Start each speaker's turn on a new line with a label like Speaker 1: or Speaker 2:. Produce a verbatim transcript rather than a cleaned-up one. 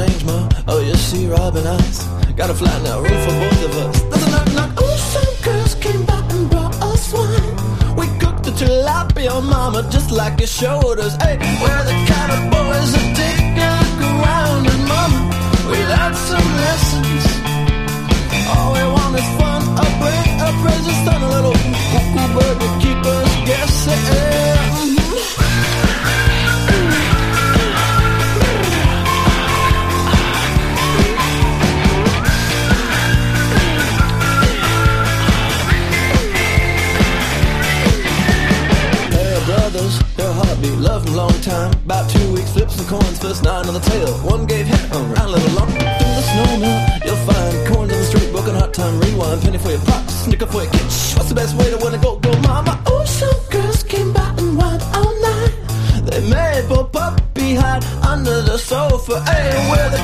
Speaker 1: change, ma. Oh, you see, Robin eyes. Gotta flatten out room for both of us. There's a knock, knock. Oh, some girls came by and brought us wine. We cooked the tilapia, mama, just like you showed us. Hey, we're the kind of boys that take a look around. And mama, we learned some lessons. All we want is fun, a break, a praise, a stun, a little cuckoo bird to keep us guessing. Her heartbeat, love him long time. About two weeks, flips and coins, first nine on the tail. One gave hit, around a little long. Through the snowmill, you'll find coins on the street, broken heart time, rewind. Penny for your pop, snicker for your kitsch. What's the best way to win a go, go, mama? Oh, some girls came by and went all night. They made poor puppy hide under the sofa. Hey, we're the